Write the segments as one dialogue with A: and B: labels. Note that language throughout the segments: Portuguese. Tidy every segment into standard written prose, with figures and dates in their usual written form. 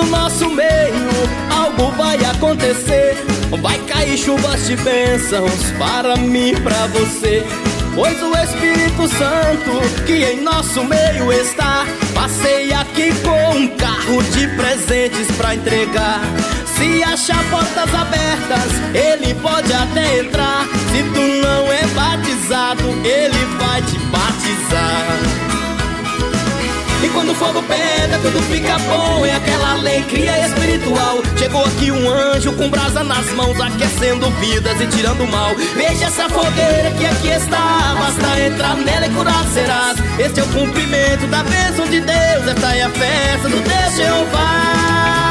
A: nosso meio algo vai acontecer. Vai cair chuvas de bênçãos para mim e pra você. Pois o Espírito Santo que em nosso meio está, passei aqui com um carro de presentes pra entregar. Se achar portas abertas, ele pode até entrar. Se tu não é batizado, ele vai te batizar. E quando o fogo pega, tudo fica bom. É aquela alegria espiritual. Chegou aqui um anjo com brasa nas mãos, aquecendo vidas e tirando o mal. Veja essa fogueira que aqui está, basta entrar nela e curar serás. Este é o cumprimento da bênção de Deus. Esta é a festa do Deus Jeová.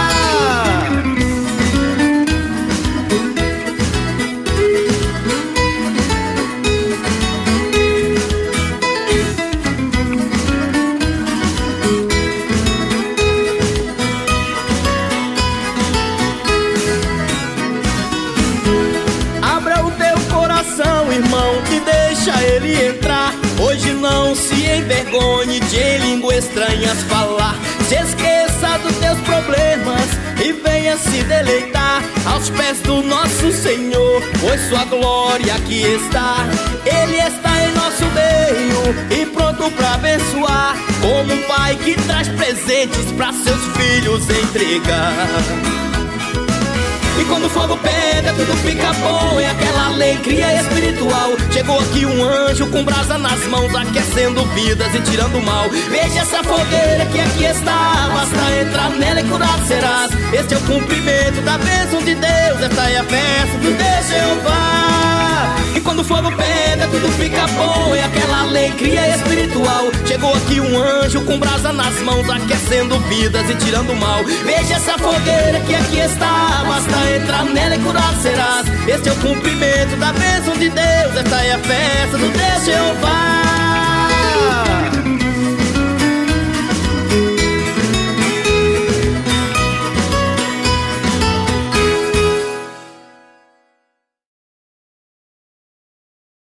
A: Irmão, e deixa ele entrar. Hoje não se envergonhe de em língua estranhas falar. Se esqueça dos teus problemas e venha se deleitar aos pés do nosso Senhor, pois sua glória aqui está. Ele está em nosso meio e pronto pra abençoar, como um pai que traz presentes pra seus filhos entregar. E quando o fogo pega, tudo fica bom. É aquela alegria espiritual. Chegou aqui um anjo com brasa nas mãos, aquecendo vidas e tirando o mal. Veja essa fogueira que aqui está, basta entrar nela e curado serás. Este é o cumprimento da bênção de Deus. Esta é a festa do Deus Jeová. E quando o fogo pega, tudo fica bom. É aquela alegria espiritual. Chegou aqui um anjo com brasa nas mãos, aquecendo vidas e tirando o mal. Veja essa fogueira que aqui está, basta entrar nela e curado serás. Este é o cumprimento da bênção de Deus. Esta é a festa do Deus Jeová.